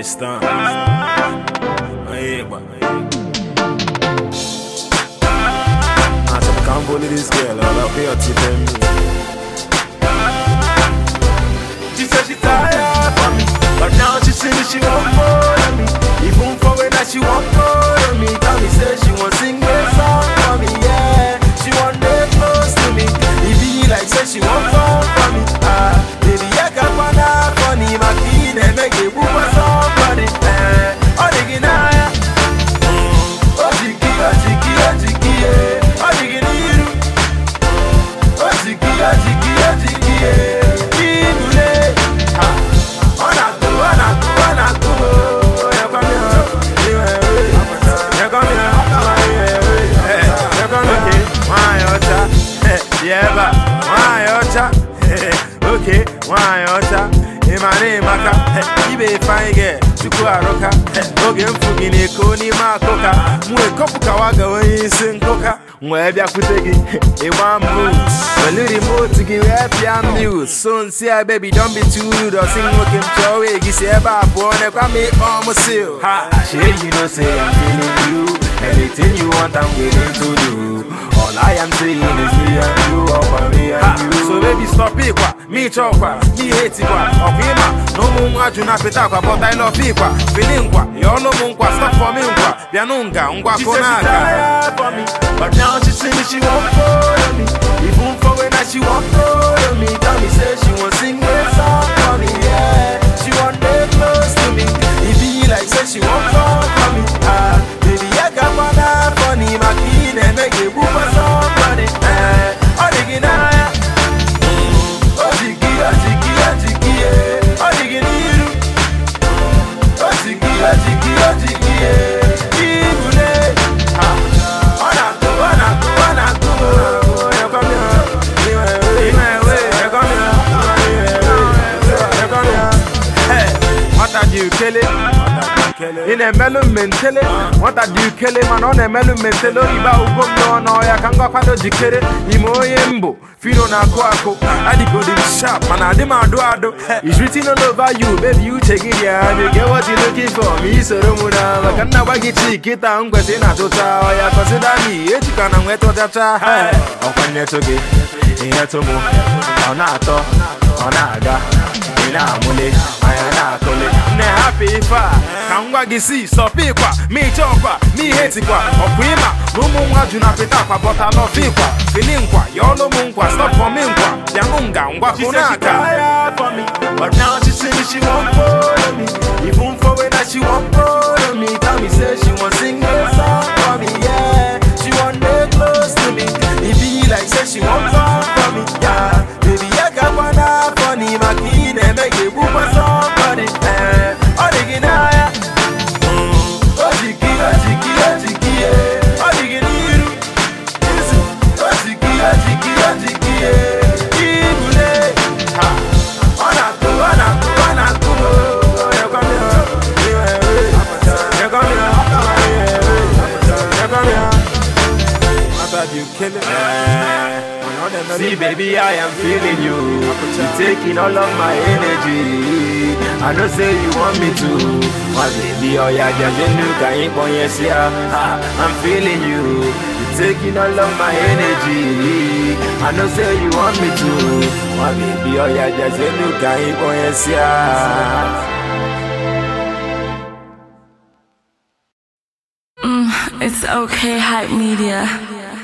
understand? I can't bully this girl, I'll pay her to them. She said she tired for me, but now she see me, she want more than me. Even for when she want more than me. Tell me say she want sing a song for me, yeah. She want get close to me. It be like say she want fun for me. Baby, I got one eye funny, my key and make it whoop a song for me. Oh, they get higher. Oh, jiki, oh, jiki, oh, jiki, yeah. Oh, jiki, niru. Oh, jiki, oh, jiki, oh, jiki, yeah. Okay, why ocha? Imane maka, ibe fine girl, chuku aroka. Oge mfugini koni makoka. Mwe kopu kawaga wenye sinkoka. Mwe ebya kutegi, one move. When you remote to give happy and news. Son say baby don't be too rude or sing with him chowe. Gisi eba apone kwa me almost seal. Ha, shit you know say I'm feeling you. Anything you want I'm willing to do. All I am saying is me and you, over me and you. So baby stop it kwa, me chokwa, me hate it kwa. Okima, no munga juna pita kwa, but I love it kwa. Feeling kwa, yolo munkwa, stop for me kwa. Bianunga, ungwa konaga. She said she tired for me, but now she see me, she won't follow me. Even for when she won't follow me. Tell me say she won't sing a song for me, yeah. She won't get close to me. It be like say she won't fall for me. Baby, I got one eye funny, my key and make it whoop a song for me. Oh, they get higher. Oh, jiki, oh, jiki, oh, jiki, yeah. Oh, they get niru. Oh, jiki, oh, jiki, oh, jiki, yeah. Ibune. Oh, naku, oh, naku, oh, naku. You come here. In my way. You come here. You come here. Hey, what are you killing? In a melon mentally, what I do kill him and on a melon mentally, about no, I can go quando jikere, Imoyembo, Fido Naquaco, I did go to shop, and I demand do. It's written all over you, baby, you take it, yeah, you get what you're looking for. Me, so Romuna, I can never get chicken, I'm going to I consider me, you can wait to that. I'll find it again, in a tomo, on Nato, on Naga. I am happy far. Kangwa gisi, stop it kwa. Me chokwa, me hate it kwa. Okwima, no munga juna pita kwa, but I love it kwa. Feeling kwa, yolo munkwa, stop for me kwa. Yangunga, ungwa kunaka. She said she tired for me, but now she see me, she won't follow me. Even for when she won't follow me. Tell me say she won't sing a song for me, yeah. She won't get close to me. It be like say she won't fall for me, yeah. Baby, I got one eye funny, my key and make it whoop a song for me. Oh, they get higher. Oh, jiki, oh, jiki, oh, jiki, yeah. Oh, they get niru. Oh, jiki, oh, jiki, oh, jiki, yeah. Ibune. Oh, naku, oh, naku, oh, naku. You come here. You come here. You come here. I thought you kill it. See, baby, I am feeling you. You're taking all of my energy. I know say you want me to. My baby, oh yeah, just look at him, boy, yes, yeah. I'm feeling you. You're taking all of my energy. I know say you want me to. My baby, oh yeah, just look at him, boy, yes, yeah. It's okay, Hype Media.